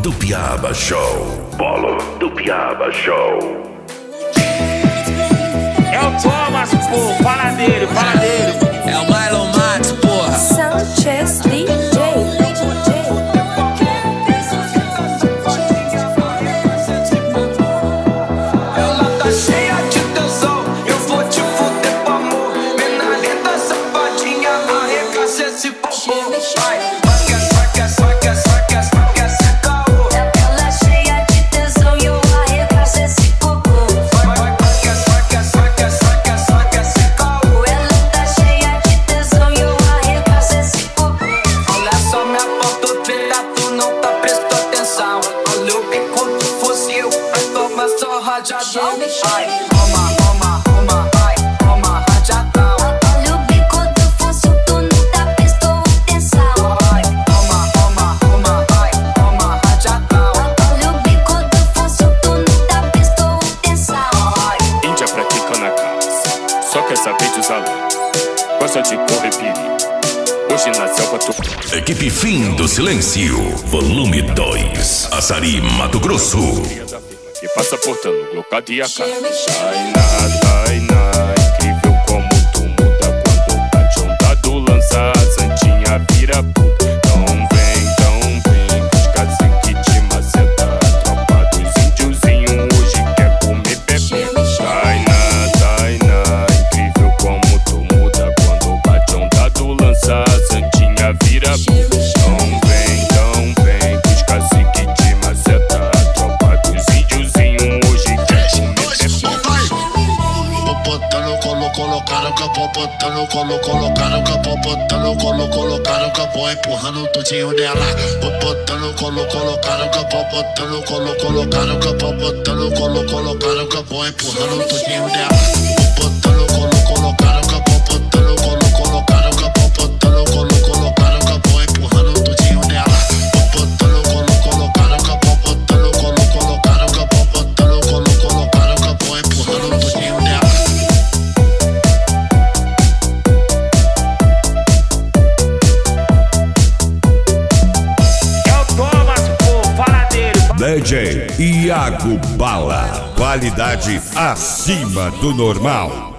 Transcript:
do Piaba Show. Bolo do Piaba Show. É o Thomas, pô, faladeiro. É o Mylon Max, porra. Sanchez DJ. Ela tá cheia de tesão, eu vou te fuder pro amor. Menina linda, safadinha, arregaça esse popô. Vai, saca esse caô. Ela cheia de tesão e eu arregaço esse cocô. Saca esse caô. Ela tá cheia de tesão e eu arregaço esse cocô. Olha só minha foto preta, tu não tá prestando atenção. Olha o bico do fuzil, vai tomar só rajadão. Ai, toma, ai, toma rajadão. Olha o bico do fuzil, tu não tá prestando atenção. Ai, toma, ai, toma rajadão. Olha o bico do fuzil, tu não tá prestando atenção. Ai, Índia pratica na casa, só quer saber de usar luz. Gosta de correr perigo. Hoje na selva tu... Equipe Fim do Silêncio, volume 2, Açaí, Mato Grosso. Que passa portando glocado e a cara. Tainá, incrível como tu muda. Quando o cachão dado lança, a santinha vira puta. Então vem, os cacique de maceta. A tropa dos índiozinhos hoje quer comer bebê. Tainá, incrível como tu muda. Quando o cachão dado lança, a santinha vira puta. Então vem, os cacique de maceta. A tropa dos índiozinhos hoje quer comer bebê. Botando colocaram capô, botando colocaram capô, botando colocaram capô, empurrando tudinho nela. Botando colocaram capô, botando colocaram capô, botando colocaram capô, empurrando tudinho nela. Botando colocaram capô, botando colocaram capô, botando colocaram capô, empurrando tudinho nela. Botando colocaram capô, botando colocaram capô, botando colocaram capô, empurrando tudinho nela. É o Thomas, pô, faladeiro. DJ Iago Bala, qualidade acima do normal.